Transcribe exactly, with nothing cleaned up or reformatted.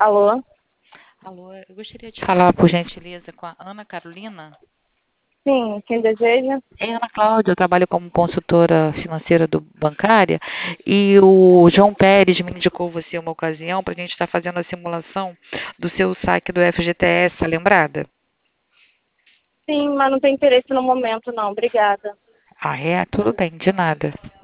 Alô? Alô, eu gostaria de falar, por gentileza, com a Ana Carolina. Sim, quem deseja? É Ana Cláudia, eu trabalho como consultora financeira do bancária e o João Pérez me indicou você uma ocasião para a gente estar fazendo a simulação do seu saque do F G T S, tá lembrada? Sim, mas não tem interesse no momento, não. Obrigada. Ah, é? Tudo bem, de nada.